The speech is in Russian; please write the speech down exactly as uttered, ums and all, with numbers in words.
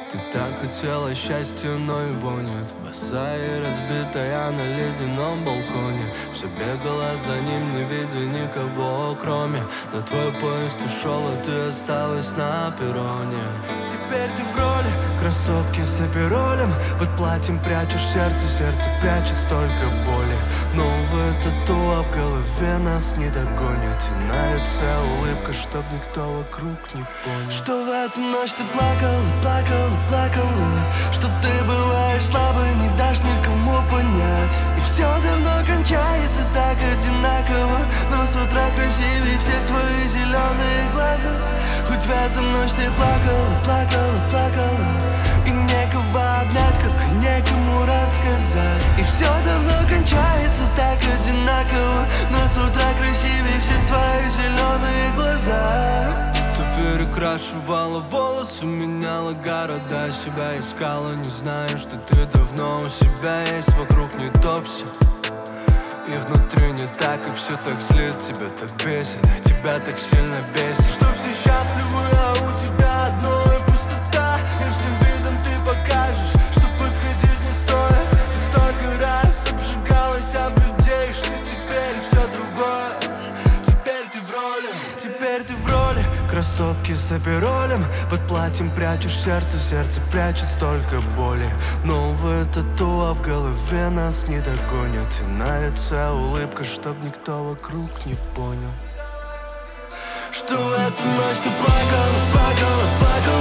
Ты так хотела счастья, но его нет. Босая и разбитая на ледяном балконе. Все бегала за ним, не видя никого, кроме. Но твой поезд ушел, а ты осталась на перроне. Теперь ты в роли красотки с аперолем. Под платьем прячешь сердце, сердце прячет столько боли. Новая тату, а в голове нас не догонит. И на лице улыбка, чтоб никто вокруг не понял, что в эту ночь ты плакала, плакала, плакала, что ты бываешь слабой, не дашь никому понять. И все давно кончается так одинаково, но с утра красивее всех твои зеленые глаза. Хоть в эту ночь ты плакала, плакала, плакала, и некого обнять, как и некому рассказать. И все давно кончается так одинаково, но с утра красивее всех твои зеленые глаза. Ты перекрашивала волосы, меняла города, себя искала, не зная, что ты давно у себя есть. Вокруг не то все, и внутри не так, и все так злит, тебя так бесит, тебя так сильно бесит, что все счастливы, а у тебя одно и пустота. И всем видом ты покажешь, что подходить не стоит. Ты столько раз обжигалась об людей, что теперь все другое. Теперь ты в роли, теперь ты в роли красотки с аперолем. Под платьем прячешь сердце, сердце прячет столько боли. Новая тату, а в голове нас не догонят. И на лице улыбка, чтоб никто вокруг не понял, что в эту ночь ты плакала, плакала, плакала,